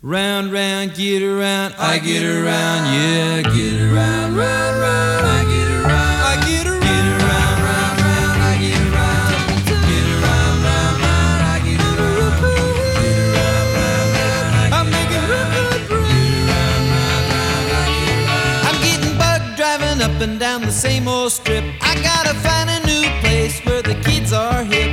Round, round, get around, I get around, yeah, get around, round, round, I get around, I get around, get around, round, round, I get around, get around, round, round, I get around, get around, round, round, I'm making record, get around, round, round, I get around. I'm getting bugged driving up and down the same old strip. I gotta find a new place where the kids are hip.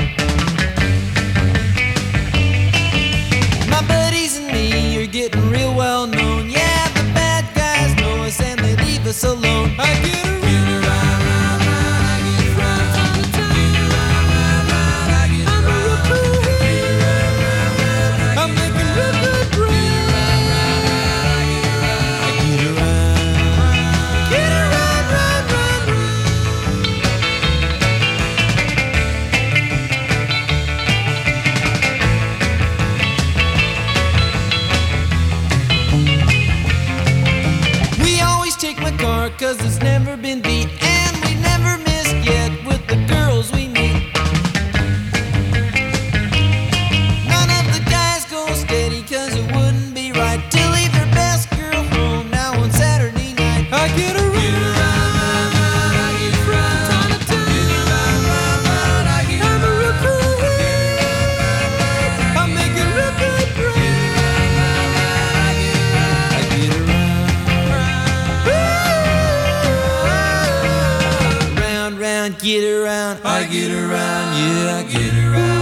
My buddies and me are getting real well known. Yeah, the bad guys know us and they leave us alone. I get around, round, round, I get around, get around, round, round, I get around, get around, round, round, I'm making real good ground. I get around, get around, round, round, round. We always take my car 'cause it's never been beat, and we never missed yet with the girls we meet. None of the guys go steady 'cause it wouldn't be right to leave your best girl home now on Saturday night. I get around, round, round, I get around, get around, round, round, I get around. I'm a real cool head. I'm making real good ground. I get around. Round, round, get around, I get around, yeah, I get around.